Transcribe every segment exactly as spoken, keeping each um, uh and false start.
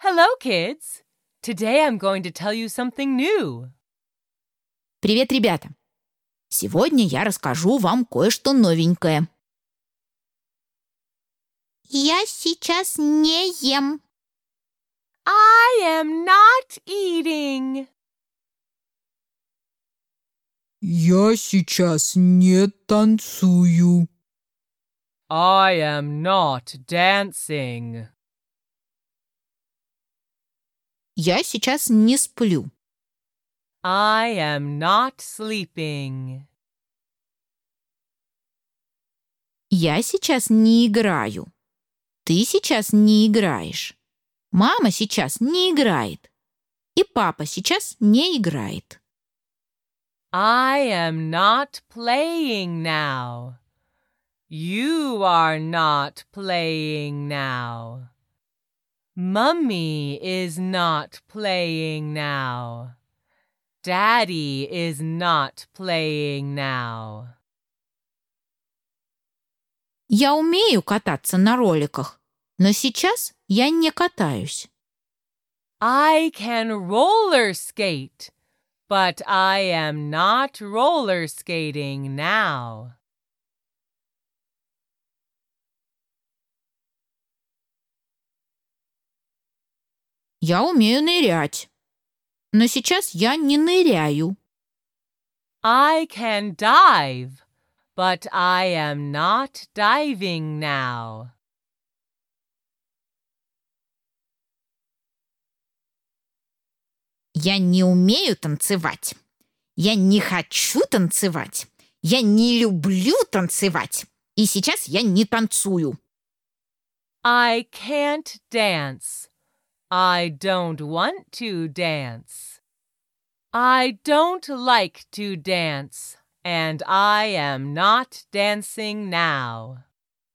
Hello, kids! Today I'm going to tell you something new. Привет, ребята! Сегодня я расскажу вам кое-что новенькое. Я сейчас не ем. I am not eating. Я сейчас не танцую. I am not dancing. Я сейчас не сплю. I am not sleeping. Я сейчас не играю. Ты сейчас не играешь. Мама сейчас не играет. И папа сейчас не играет. I am not playing now. You are not playing now. Mummy is not playing now. Daddy is not playing now. Я умею кататься на роликах, но сейчас я не катаюсь. I can roller skate, but I am not roller skating now. Я умею нырять, но сейчас я не ныряю. I can dive, but I am not diving now. Я не умею танцевать. Я не хочу танцевать. Я не люблю танцевать. И сейчас я не танцую. I can't dance. I don't want to dance. I don't like to dance, and I am not dancing now.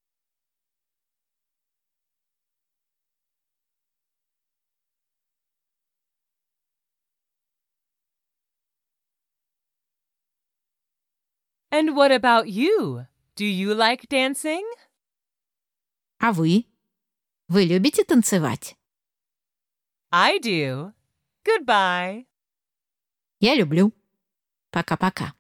And what about you? Do you like dancing? А вы? Вы любите танцевать? I do. Goodbye. Я люблю. Пока-пока.